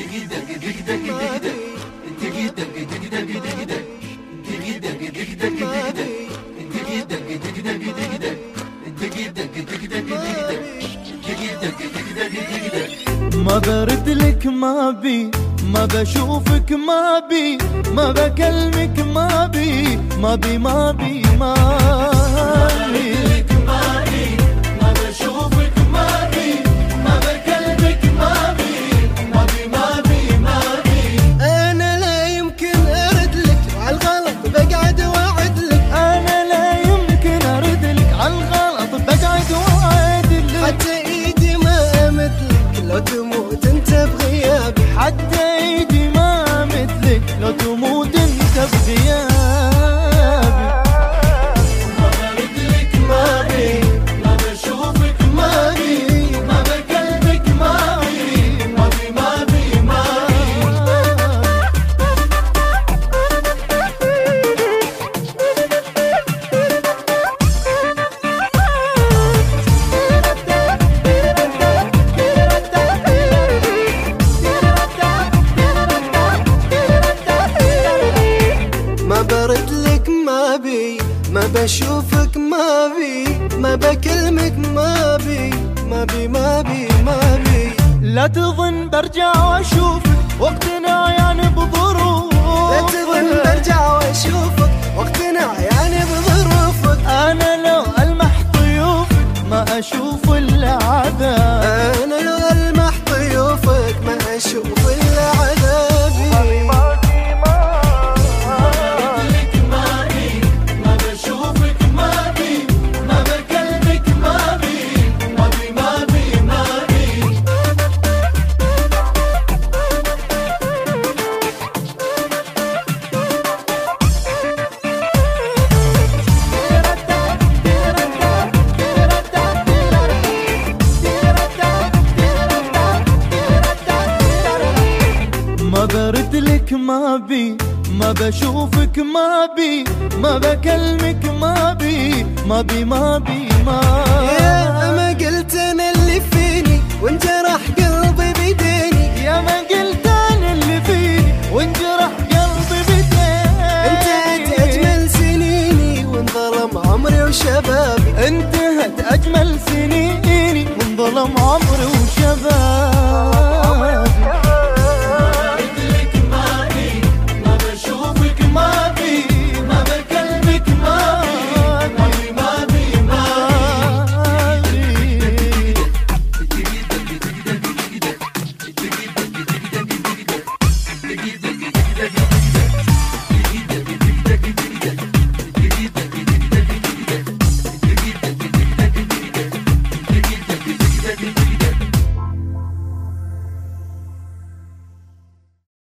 ما برد لك ما بي، ما بشوفك ما بي، ما بكلمك ما بي، ما بي ما بي ما بي. ما بشوفك ما بي، ما بكلمك ما بي، ما بي ما بي ما بي. أنا لا يمكن أرد لك عالغلط بقعد وأعد لك. أنا لا يمكن أرد لك عالغلط بقعد وأعد لك. حتى إيدي ما مثلك لو تموت أنت بغيابي. حتى إيدي ما مثلك لو تموت أنت بغيابي. ما برد لك ما بي، ما بشوفك ما بي، ما بكلمك ما بي، ما بي ما بي ما بي. ما برد لك ما بي، ما بشوفك ما بي، ما بكلمك ما بي، ما بي ما بي ما بي. لا تظن برجع واشوفك وقتنا يعني بظروف. لا تظن برجع واشوفك وقتنا يعني بظروفك. انا لو المح ضيوفك ما اشوف الا عذاب. انا لو المح ضيوفك ما اشوف الا عذابي. ما برد لك ما بي، ما بشوفك ما بي، ما بكلمك ما بي، ما بي ما بي ما. يا ما قلت انا اللي فيني وانت راح